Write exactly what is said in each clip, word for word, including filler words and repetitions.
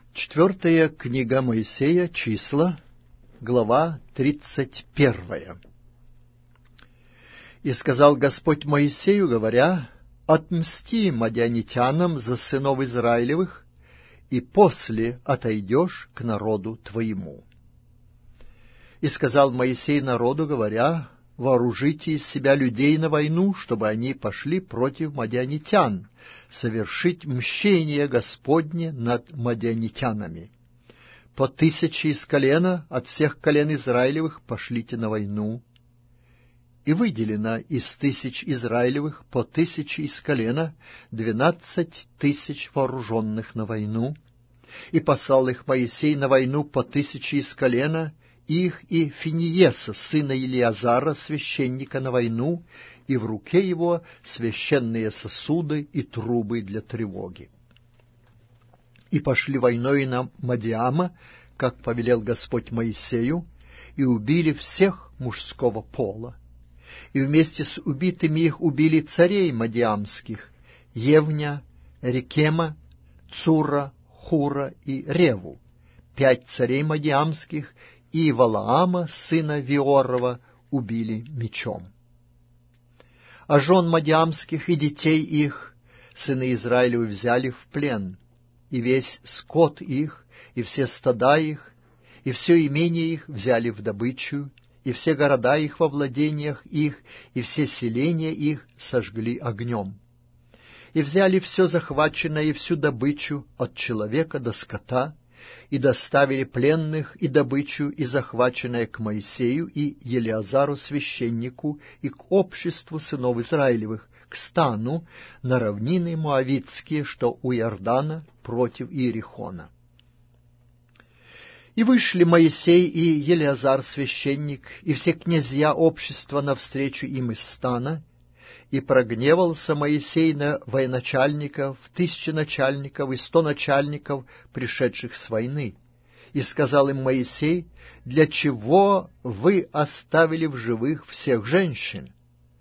Четвертая книга Моисея, числа, глава тридцать первая. «И сказал Господь Моисею, говоря: отмсти мадианитянам за сынов Израилевых, и после отойдешь к народу твоему. И сказал Моисей народу, говоря: вооружите из себя людей на войну, чтобы они пошли против мадианитян, совершить мщение Господне над мадианитянами. По тысяче из колена, от всех колен Израилевых, пошлите на войну. И выделено из тысяч Израилевых по тысяче из колена двенадцать тысяч вооруженных на войну. И послал их Моисей на войну по тысяче из колена, их и Финиеса, сына Илиазара, священника, на войну, и в руке его священные сосуды и трубы для тревоги. И пошли войной на Мадиама, как повелел Господь Моисею, и убили всех мужского пола. И вместе с убитыми их убили царей мадиамских: Евня, Рекема, Цура, Хура и Реву, пять царей мадиамских, и Валаама, сына Виорова, убили мечом. А жен мадиамских и детей их сыны Израилевы взяли в плен, и весь скот их, и все стада их, и все имение их взяли в добычу, и все города их во владениях их, и все селения их сожгли огнем. И взяли все захваченное и всю добычу от человека до скота, и доставили пленных и добычу, и захваченное к Моисею и Елиазару священнику, и к обществу сынов Израилевых, к стану на равнины Моавитские, что у Иордана, против Иерихона. И вышли Моисей и Елиазар священник, и все князья общества навстречу им из стана, и прогневался Моисей на военачальников, тысячи начальников и сто начальников, пришедших с войны. И сказал им Моисей: для чего вы оставили в живых всех женщин?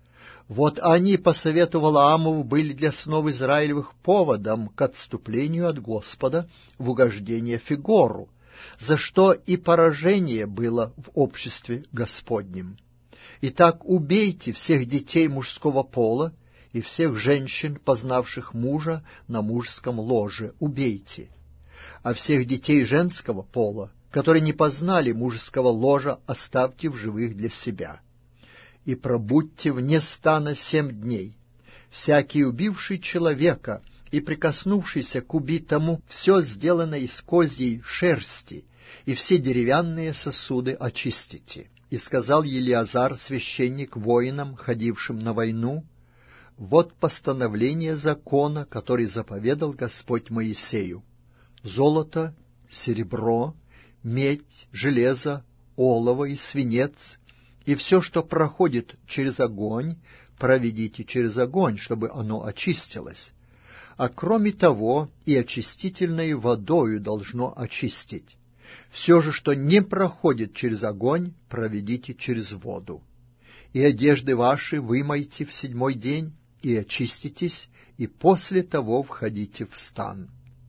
Вот они по совету Валаамову были для сынов Израилевых поводом к отступлению от Господа в угождение Фигору, за что и поражение было в обществе Господнем. Итак, убейте всех детей мужского пола и всех женщин, познавших мужа на мужском ложе, убейте. А всех детей женского пола, которые не познали мужского ложа, оставьте в живых для себя. И пробудьте вне стана семь дней. Всякий убивший человека и прикоснувшийся к убитому, все сделано из козьей шерсти, и все деревянные сосуды очистите. И сказал Елиазар, священник, воинам, ходившим на войну: вот постановление закона, который заповедал Господь Моисею: золото, серебро, медь, железо, олово и свинец, и все, что проходит через огонь, проведите через огонь, чтобы оно очистилось. А кроме того, и очистительной водою должно очистить. Все же, что не проходит через огонь, проведите через воду. И одежды ваши вымойте в седьмой день, и очиститесь, и после того входите в стан.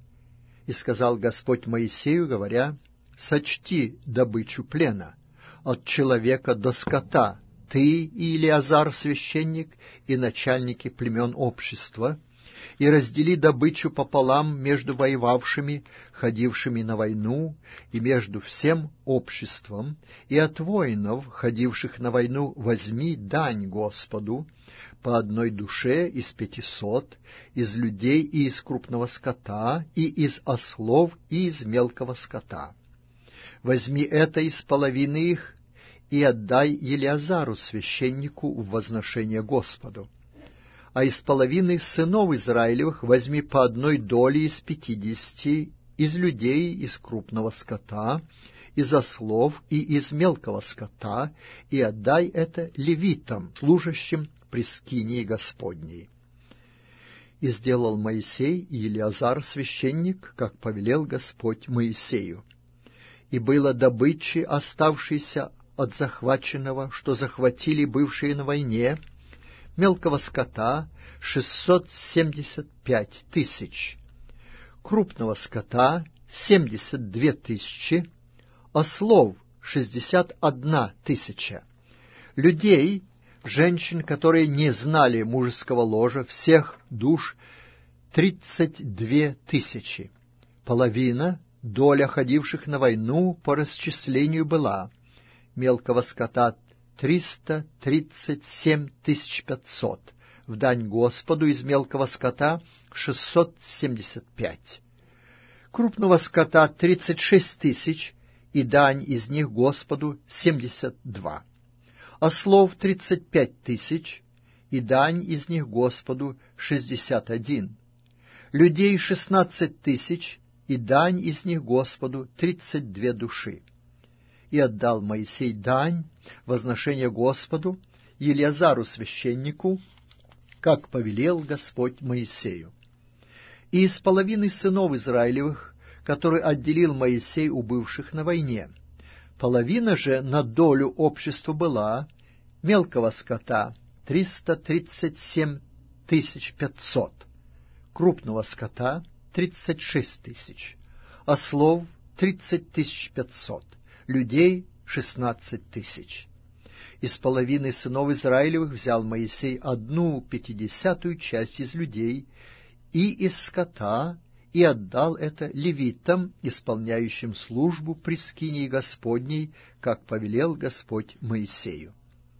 И сказал Господь Моисею, говоря: сочти добычу плена от человека до скота, ты и Илиазар священник, и начальники племен общества, и раздели добычу пополам между воевавшими, ходившими на войну, и между всем обществом, и от воинов, ходивших на войну, возьми дань Господу по одной душе из пятисот, из людей и из крупного скота, и из ослов, и из мелкого скота. Возьми это из половины их, и отдай Елиазару священнику в возношение Господу. А из половины сынов Израилевых возьми по одной доле из пятидесяти, из людей, из крупного скота, из ослов и из мелкого скота, и отдай это левитам, служащим при скинии Господней. И сделал Моисей и Елиазар священник, как повелел Господь Моисею. И было добычи, оставшейся от захваченного, что захватили бывшие на войне, мелкого скота шестьсот семьдесят пять тысяч, крупного скота семьдесят две тысячи, ослов шестьдесят одна тысяча, людей, женщин, которые не знали мужеского ложа, всех душ тридцать две тысячи. Половина, доля ходивших на войну по расчислению была: мелкого скота триста тридцать семь тысяч пятьсот, в дань Господу из мелкого скота шестьсот семьдесят пять, крупного скота тридцать шесть тысяч, и дань из них Господу семьдесят два, ослов тридцать пять тысяч, и дань из них Господу шестьдесят один, людей шестнадцать тысяч, и дань из них Господу тридцать две души. И отдал Моисей дань, возношение Господу, Елиазару священнику, как повелел Господь Моисею. И из половины сынов Израилевых, которые отделил Моисей у бывших на войне, половина же на долю общества была: мелкого скота триста тридцать семь тысяч пятьсот, крупного скота тридцать шесть тысяч, ослов тридцать тысяч пятьсот, людей шестнадцать тысяч. Из половины сынов Израилевых взял Моисей одну пятидесятую часть из людей и из скота, и отдал это левитам, исполняющим службу при скинии Господней, как повелел Господь Моисею.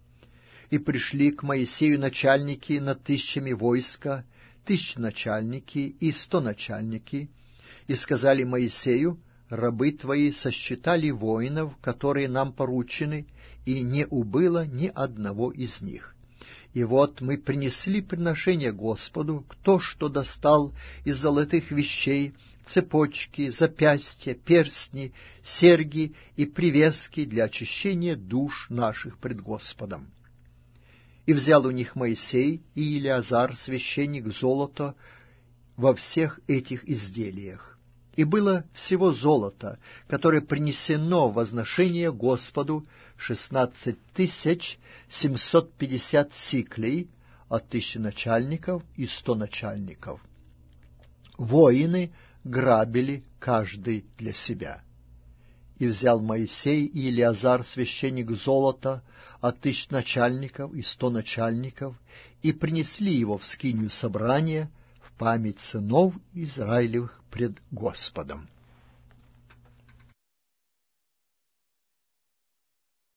И пришли к Моисею начальники над тысячами войска, тысяченачальники и стоначальники, и сказали Моисею: рабы твои сосчитали воинов, которые нам поручены, и не убыло ни одного из них. И вот мы принесли приношение Господу, кто что достал из золотых вещей, цепочки, запястья, перстни, серьги и привески для очищения душ наших пред Господом. И взял у них Моисей и Елиазар, священник, золото во всех этих изделиях. И было всего золото, которое принесено в возношение Господу, шестнадцать тысяч семьсот пятьдесят сиклей от тысячи начальников и сто начальников. Воины грабили каждый для себя. И взял Моисей и Елиазар, священник, золото от тысяч начальников и сто начальников, и принесли его в скинию собрания в память сынов Израилевых пред Господом.